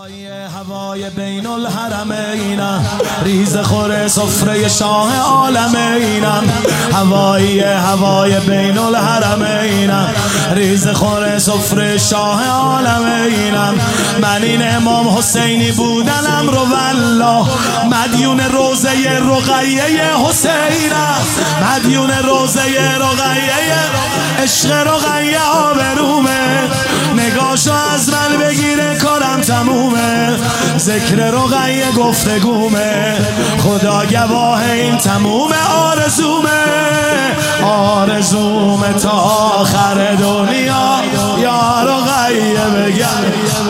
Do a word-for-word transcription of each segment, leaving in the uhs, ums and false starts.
هوای هوای بین الحرمینم، ریز خور سفره شاه عالمینم. هوای هوای بین الحرمینم، ریز خور سفره شاه عالمینم. من این امام حسینی بودنم رو والله، مدیون روزه رقیه حسینم، مدیون روزه رقیه عشق رقیه آبرومه. نگاشو از من بگیره کارم تمومه، ذکر رقیه گفتگومه، خدا گواه این تمومه. آرزومه آرزومه تا آخر دنیا یا رقیه بگم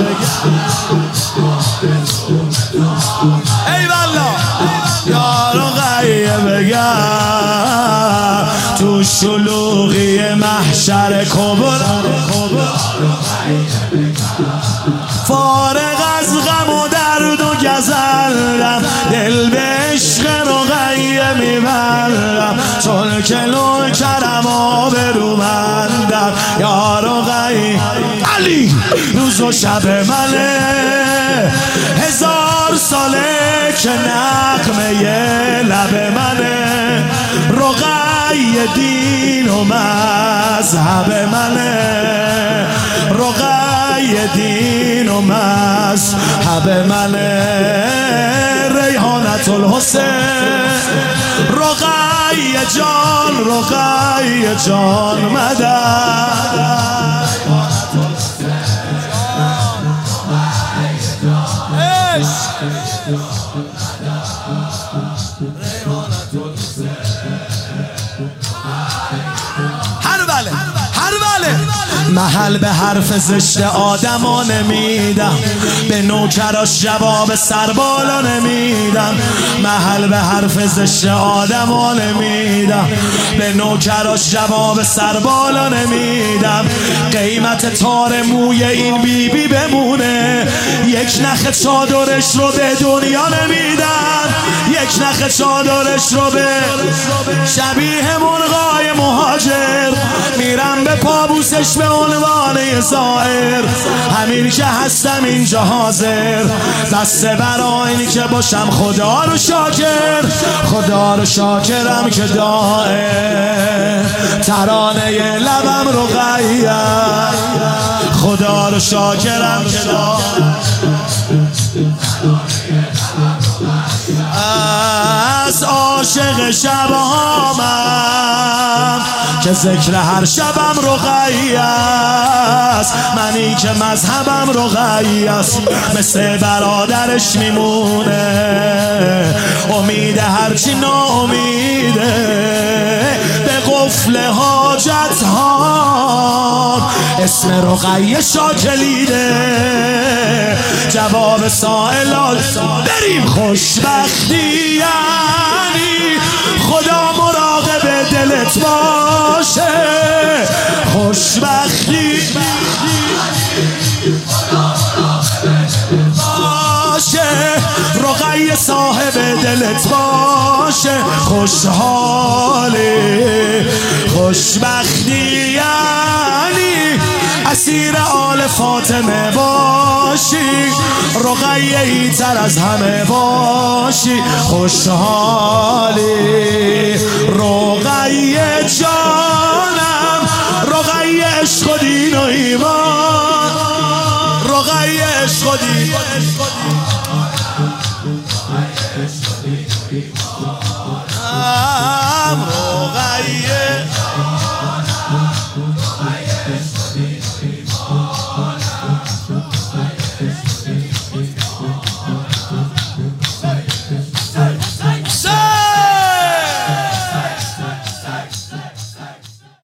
ای والله یا رقیه بگم تو شلوغی محشر کبر، فارغ از غم و درد و گزلم، دل به عشق رقیه میبرم، چون که نور کرم آبرومندم. یا رقیه علی روز و شب منه، هزار ساله که نغمه لب منه، رقیه دین و مذهب منه، رقیه دین و مذهب منه. ریحانت الحسین رقیه جان، رقیه جان مدد. محل به حرف زشت آدما نمیدم، به نوکراش جواب سربالا نمیدم. محل به حرف زشت آدما نمیدم، به نوکراش جواب سربالا نمیدم. قیمت تار موی این بیبی بی بمونه، یک نخ چادرش رو به دنیا نمیدم، یک نخ چادرش رو به شبیه مرغای مهاجر. میرم به پابوسش به عنوان زائر، همین که هستم اینجا حاضر، بسته برای این که باشم خدا رو شاکر، خدا رو شاکرم که دائم ترانه لبم رقیه، خدا رو شاکرم که دائم از عاشق شبهامم که ذکر هر شبم رقیه است. منی که مذهبم رقیه است، مثل برادرش میمونه، امید هرچی ناامیده. به قفل حاجت ها اسم رقیه شاکلیده، جواب سائلات بریم. خوشبختی یعنی خدا مراقب دلت باشه، خوشبختی باشه، رقیه صاحب دلت باشه. خوشحالی خوشبختی یعنی اسیر آل فاطمه باشی، رقیه ای تر از همه باشی. خوشحالی رقیه جانم، رقیه عشق و دین و ایمان، رقیه عشق و دین